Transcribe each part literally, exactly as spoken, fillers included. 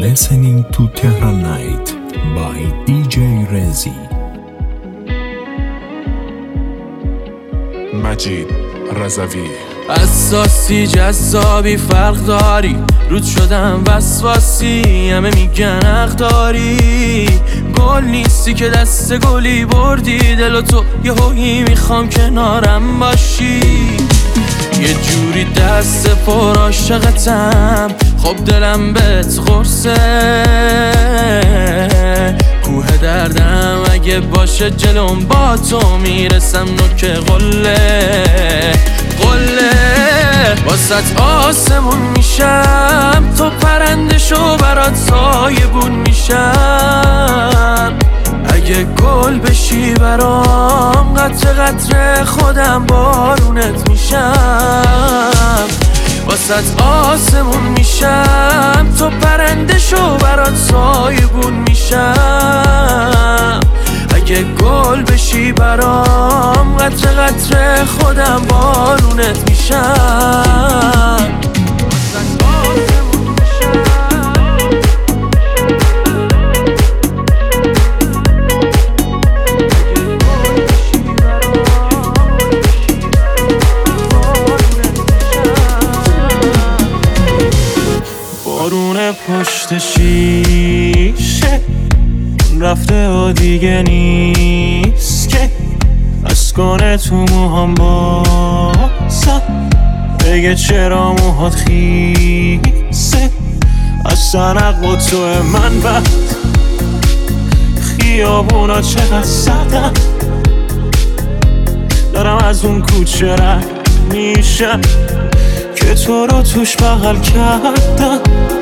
listening to Tehran Night by دی جی رزی. مجید رضوی. اساسی جذابی فرق داری، رود شدم وسواسی، همه میگن حق داری. گل نیستی که دست گلی بردی، دل و تو یه هویی میخوام کنارم باشی. یه جوری دست پر عاشقتم، خب دلم بهت قرصه. کوه دردم اگه باشه جلوم با تو میرسم نوک قله قله. واسط آسمون میشم، تو پرنده شو برات سایبون میشم. اگه گل بشی برام، قطره قطره خودم بارونت میشم. واسط آسمون میشم، تو پرنده شو برات سایبون میشم. اگه گل بشی برام، قطره قطره خودم بارونت میشم. واسط آسمون میشم. بارون پشت شیشه رفته و دیگه نیست که از کنه تو موهام بازم بگه چرا موهات خیسه. از سرق و تو من بعد خیابونا چقدر سردم، دارم از اون کوچه رد میشم که تو رو توش بغل کردم.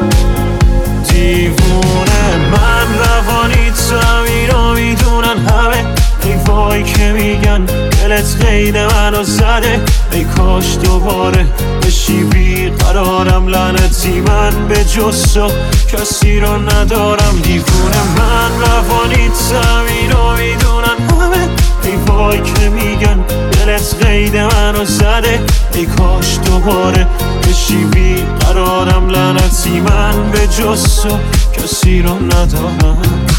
دیوونه من روانی تو اینو میدونن همه، حیفایی که میگن دلت قید منو زده. ای کاش دوباره بشی بیقرارم، لعنتی من به جز تو کسی رو ندارم. دیوونه من روانی تو اینو میدونن همه، حیفایی که میگن دلت قید منو زده. ای کاش دوباره بشی بیقرارم، لعنتی من به جز تو کسی رو ندارم.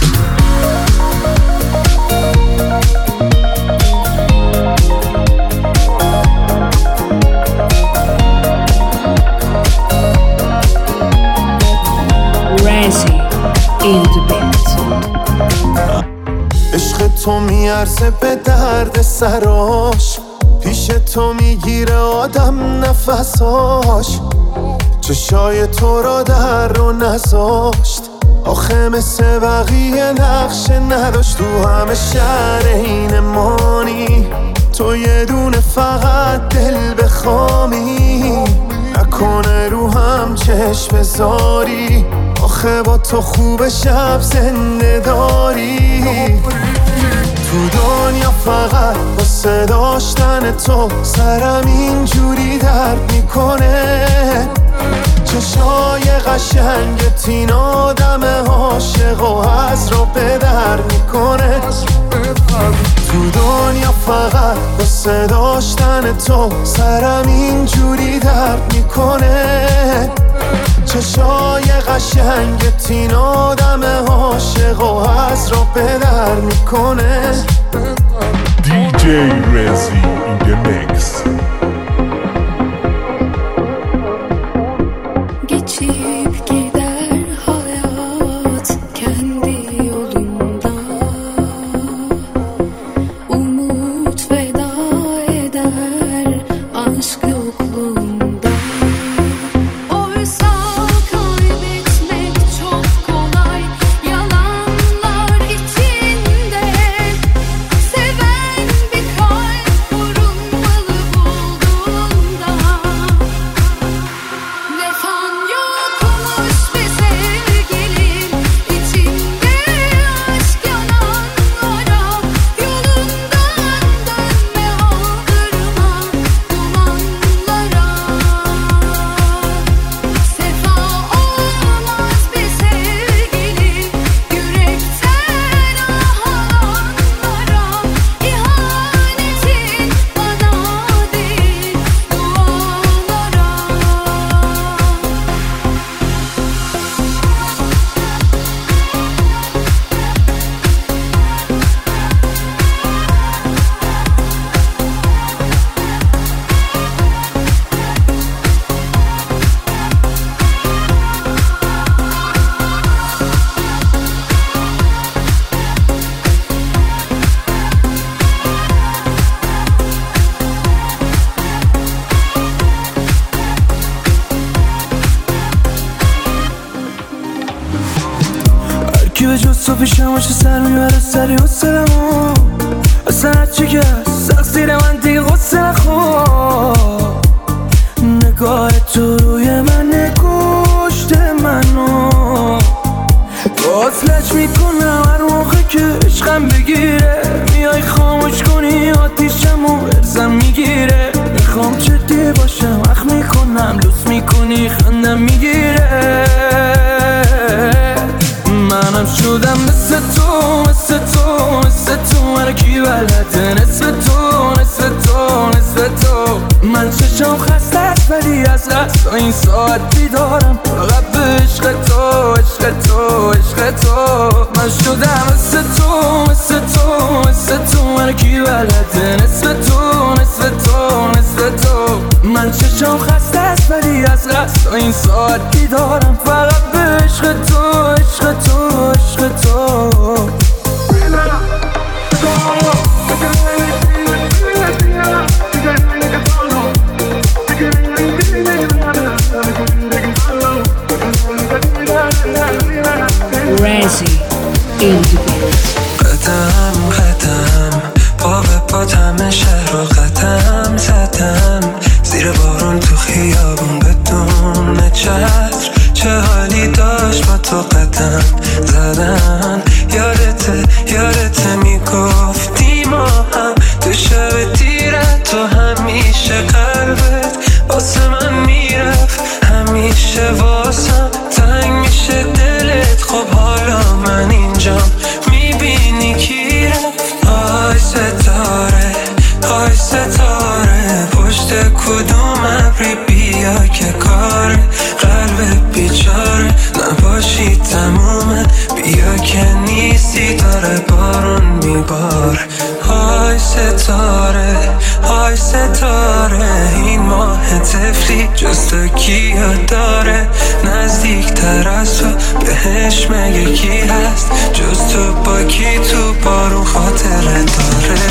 رزی این دو بیت. عشق تو میارزه به درد سراش، پیش تو میگیره آدم نفساش. چشای تو را در رو نذاشت، آخه مثل بقیه نقشه نداشت. تو همه شهر این مانی، تو یه دونه فقط دل بخوامی. نکنه رو هم چشم بذاری، آخه با تو خوب شب زنده داری. تو دنیا فقط واسه داشتن تو سرم اینجوری درد میکنه. چشای قشنگت این آدم عاشق و از رو به در میکنه. تو دنیا فقط واسه داشتن تو سرم اینجوری درد میکنه. چشای قشنگت این آدم عاشق و از رو به در میکنه. دی جی رزی in the mix. Geçip gider hayat kendi yolunda, umut veda eder aşk yokluğunda. Oysa kaybetmek çok kolay, yalanlar içinde. Seven bir kalp korunmalı bu کی به جز تو پیشم باشه سر میبره سری و سرمو اصلا هرچی که سخت زیر من دیگه غصه نخور نگاه تو روی من نگوشت منو باز میکنم هر موقع که عشقم بگیره میای خاموش کنی آتیشمو ارزم میگیره میخوام جدی باشم اخ میکنم لوس میکنی خندم میگیره منم شدم مثل تو مثل تو مثل تو هر کی بلده نصف تو نصف تو نصف تو من چشم خسته است ولی از قصد این ساعت بیدارم فقط به عشق تو عشق تو عشق تو من شدم مثل تو مثل تو مثل تو هر کی بلده نصف تو نصف تو نصف تو من چشم خسته است ولی از قصد این ساعت بیدارم فقط به عشق تو عشق تو عشق تو Razzie in the beat. قدم قدم پا به پا همه شهر رو قدم زدم زیر بارون تو خیابون بدون چتر چه حالی داشت با تو قدم زدن یادته یادته میگفتی ما هم تو شب تیرت تو همیشه قلبت واسه من میرفت همیشه واسم تنگ میشه دلت خب حالا من اینجام میبینی کی رفت آی ستاره آی ستاره پشت کدوم ابری بیا که کار قلب بیچاره نباشی تمومه بیا که نیستی داره بارون میبار آی ستاره آی ستاره این ماه طفلی جز تو کیا داره نزدیک تر از تو بهش مگه کی هست جز تو با کی تو بارون خاطره داره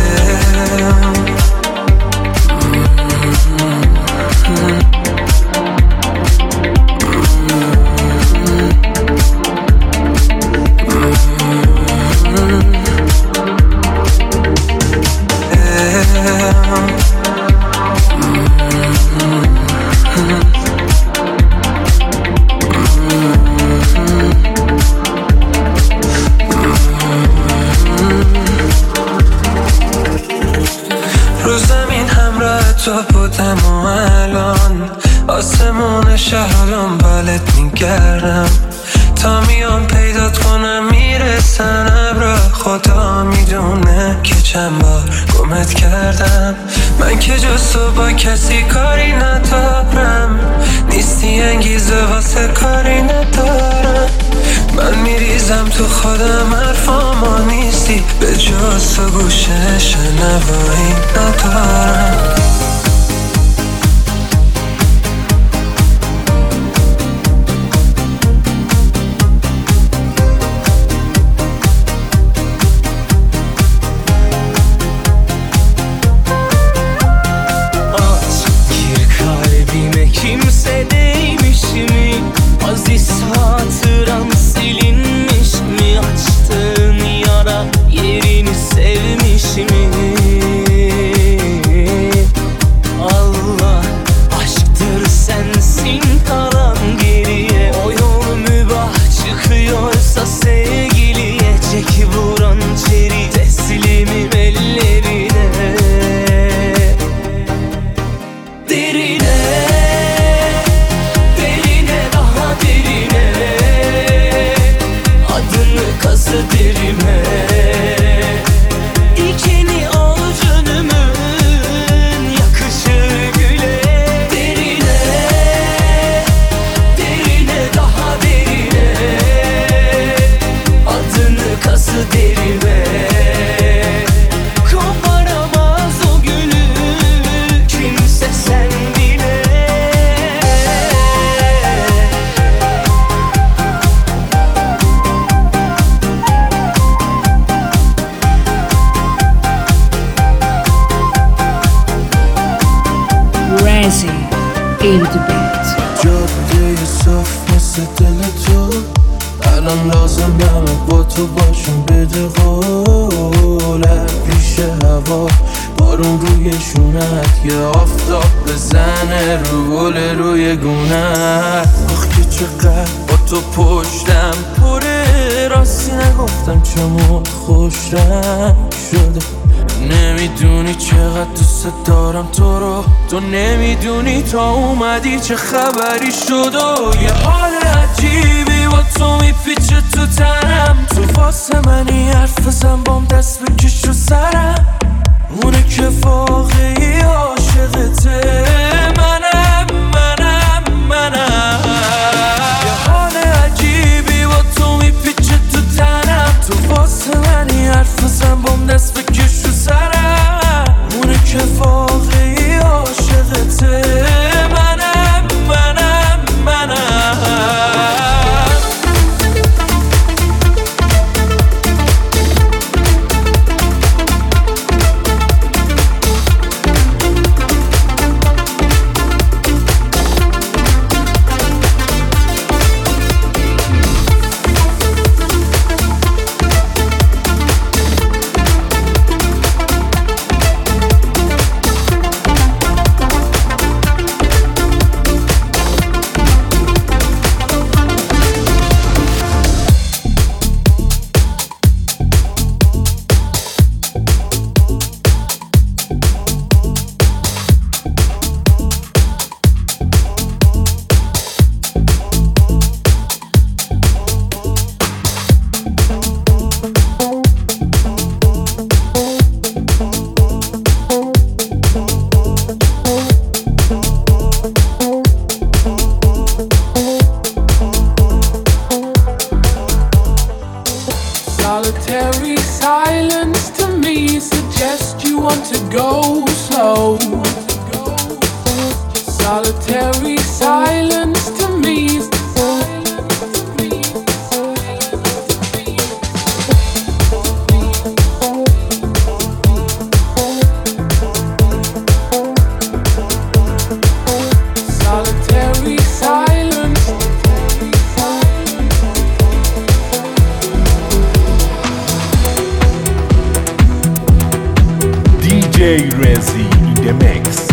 تو بودم و الان آسمون شهر دنبالت میگردم تا میام پیدات کنم میرسن ابرا خدا میدونه که چند بار گمت کردم من که جز تو با کسی کاری ندارم نیستی انگیزه واسه کاری ندارم من میریزم تو خودم حرفاما نیستی به جز تو گوشه شنوایی ندارم in the beat. جاده صاف مثل دل تو الان لازم دمه با تو باشم بده قوله پیش هوا بارون روی شونت یه آفتاب بزنه رو گل روی گونت آخ که چقدر با تو پشتم پره راستی نگفتم چمون خوش رنگ شده نمیدونی چقدر دوست دارم تو رو تو نمیدونی تا اومدی چه خبری شد و یه حال عجیبی با تو میپیچه تو تنم تو واسه منی حرف بزن بام دست بکش رو سرم اونه که واقعی عاشقته منم منم منم یه حال عجیبی با تو میپیچه تو تنم تو واسه منی حرف بزن بام دست بکش رو سرم اونه که واقعی عاشقته منم منم منم Solitary silence to me suggests you want to go slow. Solitary silence to me. Solitary silence. دی جی رزی in the mix.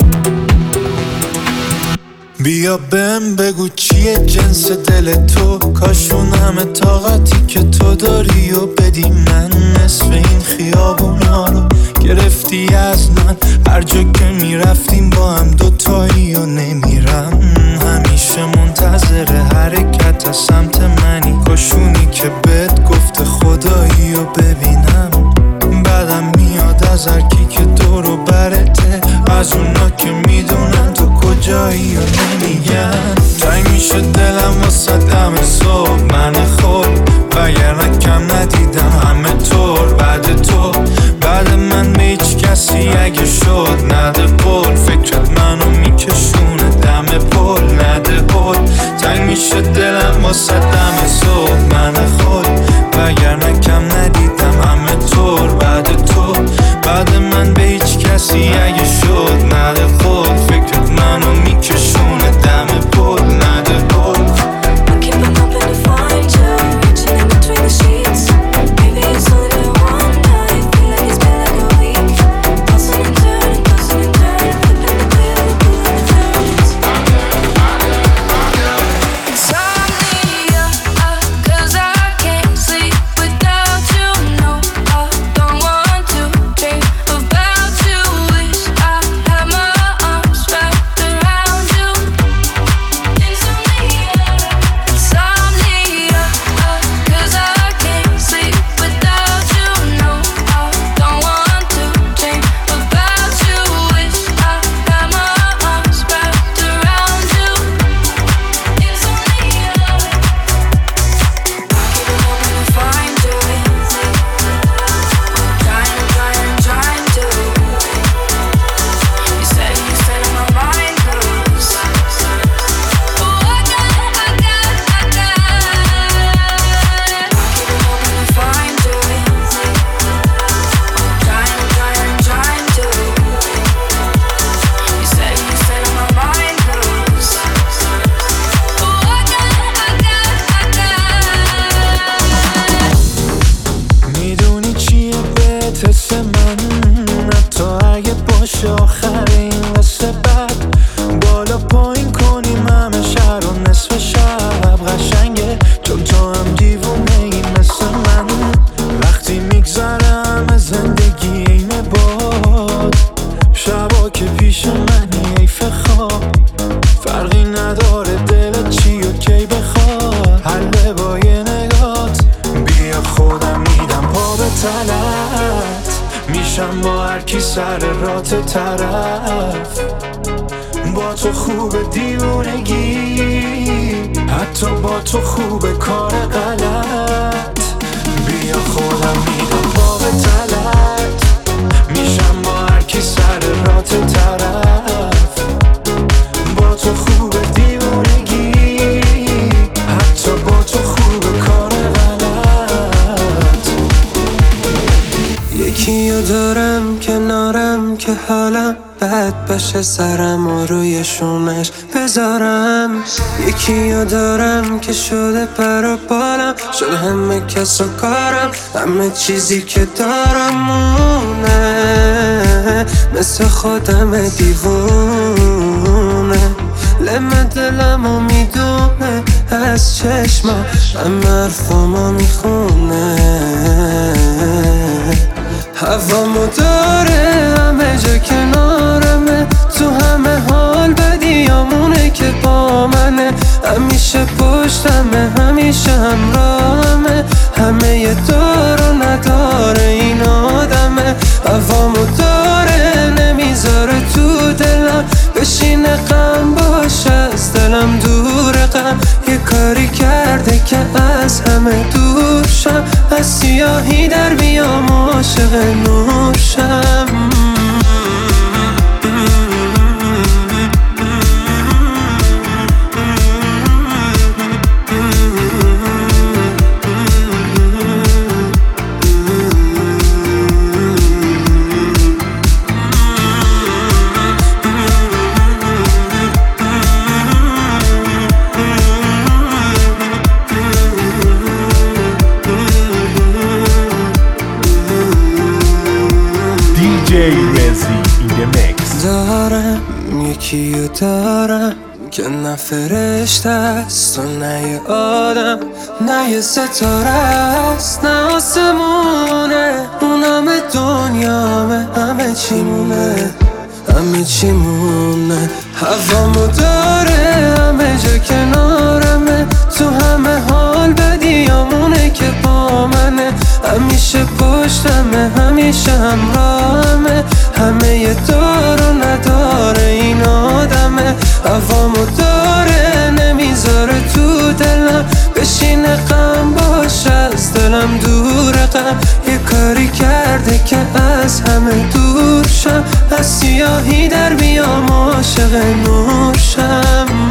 بیا بهم بگو چیه جنس دل تو کاشون همه طاقتی که تو داری و بدی من نصف این خیابونا رو گرفتی از من هر جا که میرفتیم با هم دوتایی و نمیرم همیشه منتظر حرکت از سمت منی کاشونی که بهت گفته خدایی و ببینم بعدم میاد از هرکی که دورو برته از اونا که میدونن تو کجایی و نمیگن تنگ میشه دلم واسه دم صبح من خود وگرنه کم ندیدم همه طور بعد تو بعد من به هیچ کسی اگه شد نده پول فکرت منو میکشونه دم پول نده پول تنگ میشه دلم واسه دم صبح من خود وگرنه کم ندیدم همه طور بعد تو بعد من به هیچ کسی اگه شد نده پول فکرت منو میکشونه دم پول نده پول I keep on hoping to find ما فرقی نداره دلت چی و کی بخواد حله با یه نگات بیا خودم میدم پا به تلت میشم با هر کی سر رات طرف با تو خوب دیوونگی حتی با تو خوب کار غلط بیا خودم میدم پا به تلت میشم با هر کی سر رات طرف با تو خوب دیوونگی حتی با تو خوب کار غلط یکیو دارم کنارم که حالم بد باشه سرم و روی شونش بذارم یکیو دارم که شده پر و بالم شده همه کس و کارم همه چیزی که دارم مونه مثل خودم دیوونه لمه دلمو میدونه از چشما همه حرفامو میخونه هوامو داره همه جا کنارمه تو همه حال بدیامونه که با منه همیشه پشتمه همیشه همراهمه همه یه دار و نداره این آدمه هوامو داره نمیذاره تو دلم بشینه غم باشه از دلم دور غم یه کاری کرده که از همه دور شم از سیاهی در بیام عاشق نور شم دی جی رزی in the mix. دارم یکیو دارم که نه فرشته است و نه یه آدم نه یه ستاره است نه آسمونه اون همه دنیامه همه چی مونه همه چی مونه هوامو داره همه جا کنارمه تو همه حال بدیامونه که با منه همیشه پشتمه همیشه همراهمه همه یه دار و نداره این آدمه هوامو داره نمیذاره تو دلم بشینه غم باشه از دلم دور غم یه کاری کرده که از همه دور شم از سیاهی در بیام عاشق نور شم